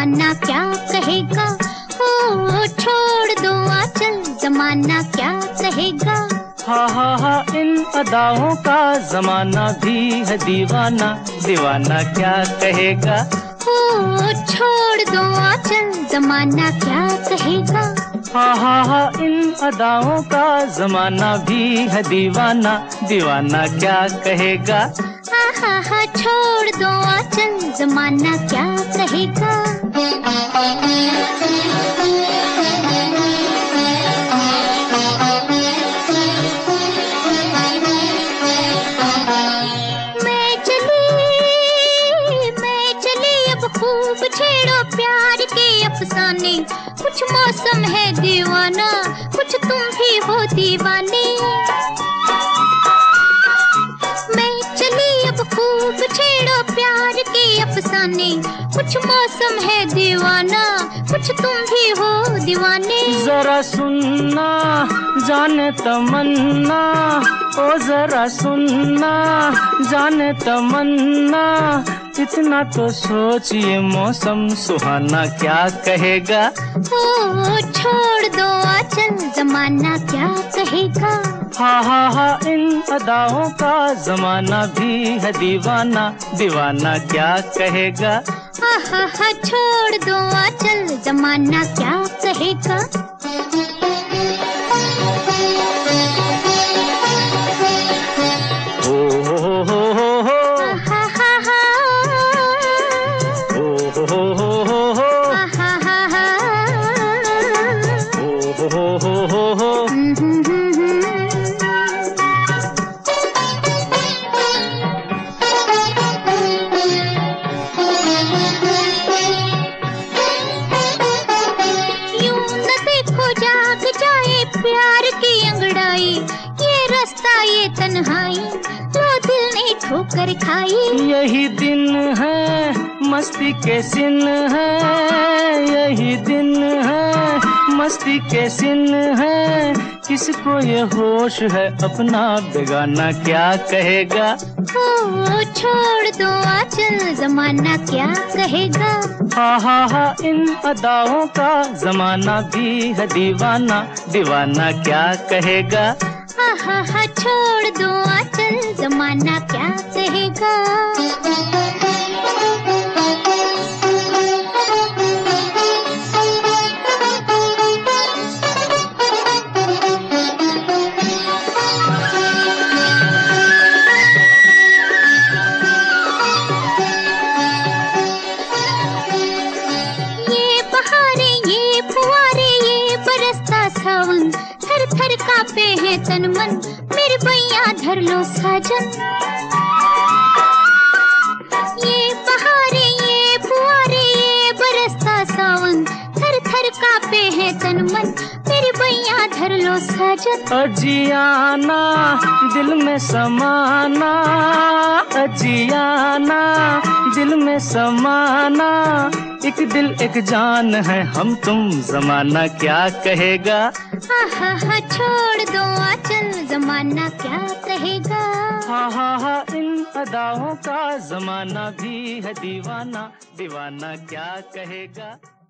जमाना क्या कहेगा। ओ छोड़ दो आंचल, जमाना क्या कहेगा। हा इन अदाओं का जमाना भी है दीवाना, दीवाना क्या कहेगा। ओ छोड़ दो आंचल, जमाना क्या कहेगा। हा इन अदाओं का जमाना भी है दीवाना, दीवाना क्या कहेगा। हा छोड़ दो आंचल, जमाना क्या कहेगा। मैं चली अब खूब छेड़ो प्यार के अफसाने, कुछ मौसम है दीवाना, कुछ तुम भी हो दीवाने। मैं चली अब खूब छेड़ो प्यार के अफसाने, कुछ मौसम है दीवाना, कुछ तुम भी हो दीवाने। जरा सुनना जाने तमन्ना, ओ जरा सुनना जाने तमन्ना, इतना तो सोचिए मौसम सुहाना क्या कहेगा। ओ छोड़ दो आंचल, जमाना क्या कहेगा। हा इन अदाओं का जमाना भी है दीवाना, दीवाना क्या कहेगा। हा छोड़ दो आंचल, जमाना क्या कहेगा। प्यार की अंगड़ाई, ये रास्ता ये तन्हाई, लो दिल ने ठोकर खाई। यही दिन है मस्ती के सिन है, यही दिन है मस्ती के सिन है, किसको ये होश है अपना बेगाना क्या कहेगा। ओ छोड़ दो आंचल, जमाना क्या कहेगा। हा इन अदाओं का जमाना भी है दीवाना, दीवाना क्या कहेगा। हा छोड़ दो आंचल, जमाना क्या कहेगा। सावन थर थर कांपे हैं तन मन, मेरे बैया धर लो साजन। ये बहारे ये फुआरे ये बरसता सावन, थर थर कांपे हैं तन मन, मेरे बैया धर लो साजन। अजियाना दिल में समाना, अजियाना दिल में समाना, एक दिल एक जान है हम तुम, जमाना क्या कहेगा। हा छोड़ दो आंचल, जमाना क्या कहेगा। हा इन अदाओं का जमाना भी है दीवाना, दीवाना क्या कहेगा।